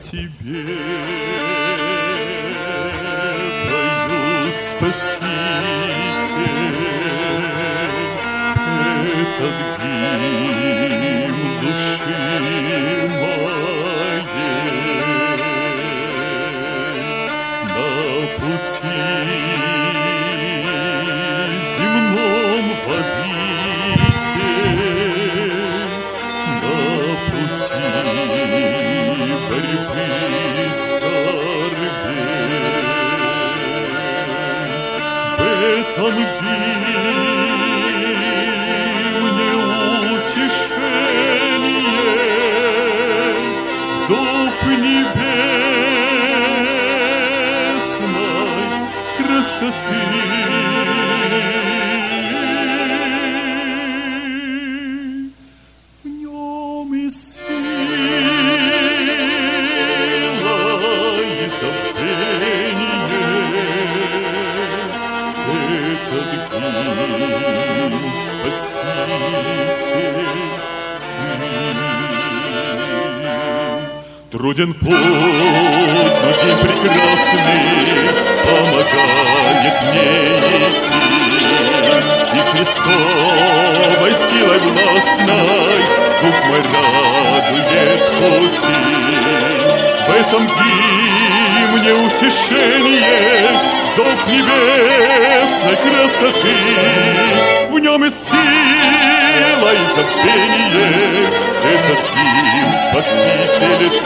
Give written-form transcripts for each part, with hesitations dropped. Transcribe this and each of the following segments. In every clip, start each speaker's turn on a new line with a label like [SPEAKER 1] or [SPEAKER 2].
[SPEAKER 1] тебе пою, Спаситель, этот гимн души моей. На пути земном в обитель, на пути борьбы скорбей. В этом гимне утешение, зов небесной красоты. В нем и сила, и забвение. Этот гимн Спаситель. Труден путь, но день прекрасный помогает мне идти, и Христовой силой властной дух мой радует пути. В этом гимне утешение, зов небесной красоты. В нем и сила, и забвение. Этот гимн Спаситель ты.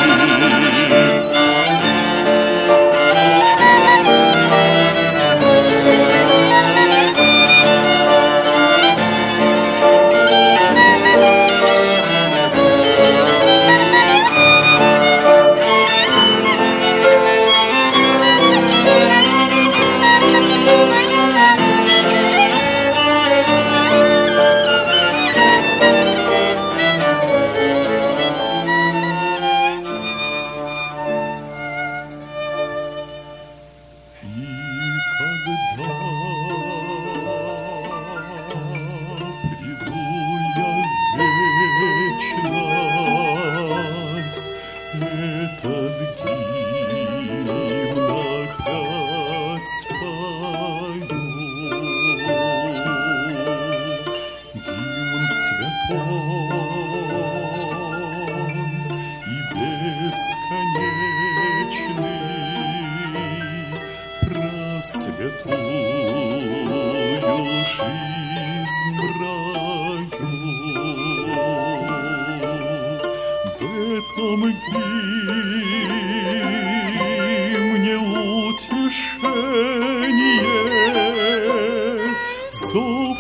[SPEAKER 1] Этот гимн опять спою, гимн святой и бесконечный, про святую жизнь в раю. В этом гимне утешение, зов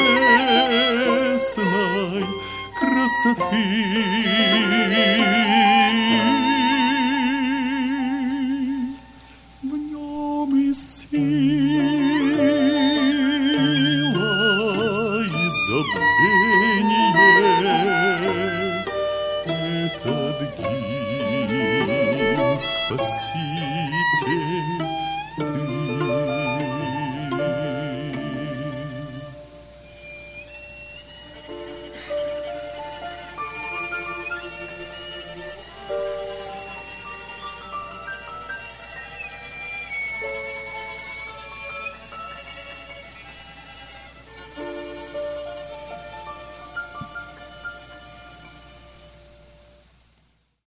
[SPEAKER 1] небесной красоты.